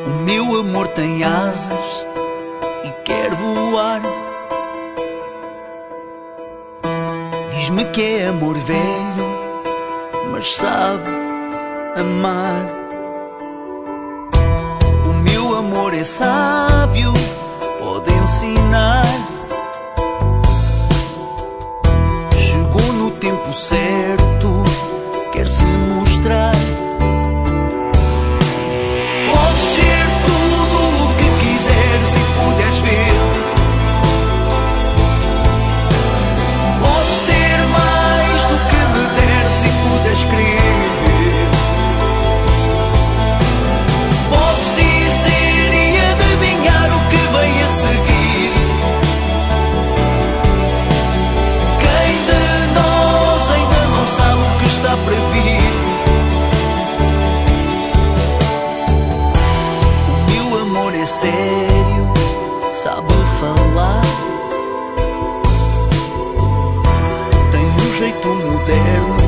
O meu amor tem asas e quer voar. Diz-me que é amor velho, mas sabe amar. O meu amor é sábio, pode ensinar. Chegou no tempo certo, quer se mostrar. Podes ser tudo o que quiseres e puderes ver. Podes ter mais do que me deres e puderes crer. Podes dizer e adivinhar o que vem a seguir. Quem de nós ainda não sabe o que está para vir? É sério, sabe falar, tem um jeito moderno